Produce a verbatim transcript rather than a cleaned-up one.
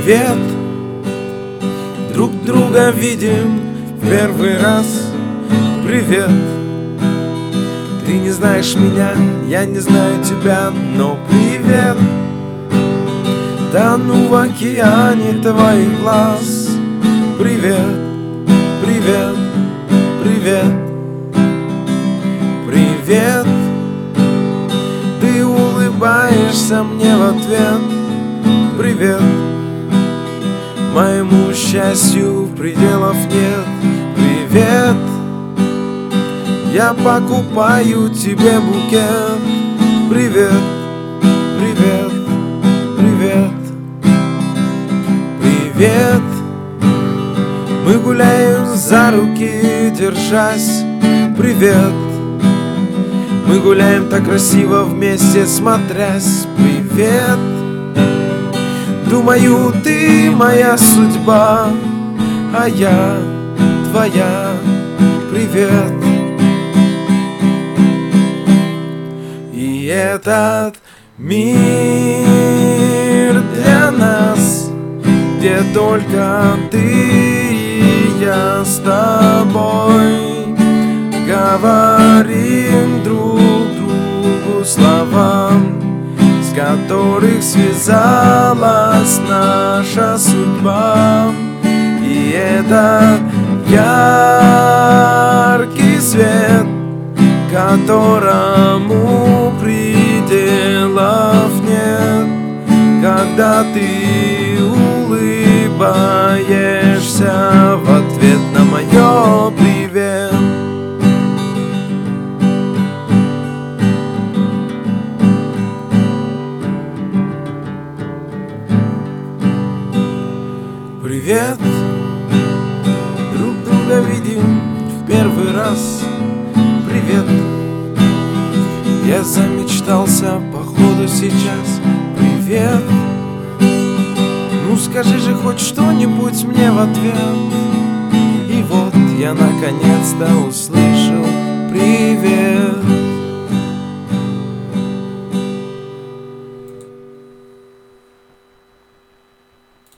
Привет, друг друга видим в первый раз. Привет, ты не знаешь меня, я не знаю тебя, но привет. Тону в океане твоих глаз. Привет, привет, привет, привет. Ты улыбаешься мне в ответ. Привет, моему счастью пределов нет. Привет, я покупаю тебе букет. Привет, привет, привет, привет. Мы гуляем за руки, держась. Привет, мы гуляем так красиво вместе, смотрясь. Привет, думаю, ты моя судьба, а я твоя. Привет. И этот мир для нас, где только ты и я с тобой говорим друг другу слова, с которых связалась наша судьба. И это яркий свет, которому пределов нет, когда ты улыбаешься в ответ на мое привет. Привет, друг друга видим в первый раз. Привет, я замечтался походу сейчас. Привет, ну скажи же хоть что-нибудь мне в ответ. И вот я наконец-то услышал привет.